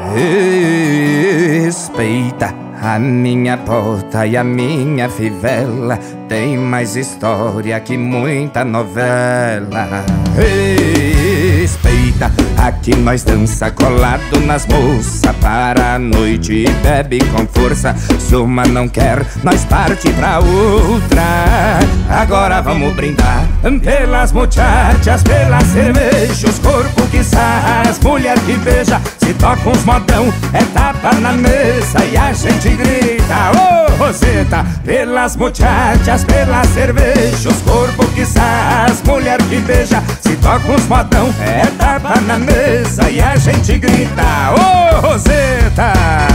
Respeita a minha bota e a minha fivela, tem mais história que muita novela. Respeita, aqui nós dança colado nas moças, para a noite e bebe com força. Se uma não quer, nós parte pra outra. Agora vamos brindar pelas muchachas, pelas cervejas, corpo que sarras, mulher que beija. Se toca uns modão, é tapa na mesa e a gente grita: ô Roseta! Pelas muchachas, pelas cervejas, corpo que sarras, mulher que beija. Se toca uns modão, é tapa na mesa e a gente grita: ô Roseta!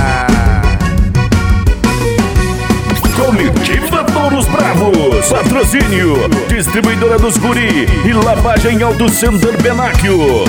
Comitiva Touros Bravos, patrocínio, distribuidora dos guri e lavagem Aldo Center Benáquio.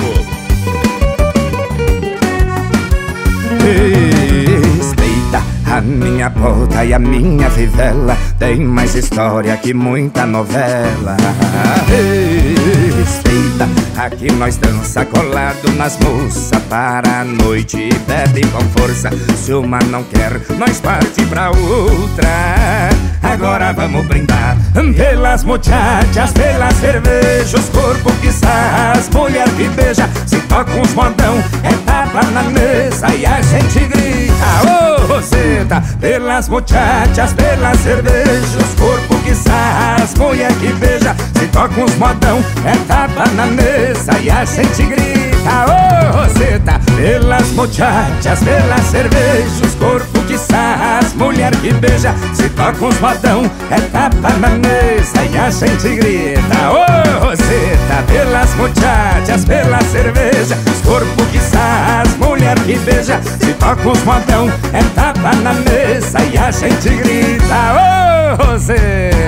Respeita a minha bota e a minha fivela, tem mais história que muita novela. Respeita, aqui nós dança colado nas moças, para a noite e bebe com força. Se uma não quer, nós parte pra outra. Agora vamos brindar pelas muchachas, pelas cervejas, corpo que sarras, mulher que beija. Se toca uns modão, é tapa na mesa e a gente grita: ô Roseta! Pelas muchachas, pelas cervejas, corpo que sarras, mulher que beija. Se toca uns modão, é tapa na mesa e a gente grita: ô Roseta! Pelas muchachas, pelas cervejas, corpo que sarras, mulher que beija. Se toca uns modão, é tapa na mesa e a gente grita: ô Roseta! Pelas muchachas, pelas cervejas, corpo que sarras, mulher que beija. Se toca uns modão, é tapa na mesa e a gente grita: ô Roseta!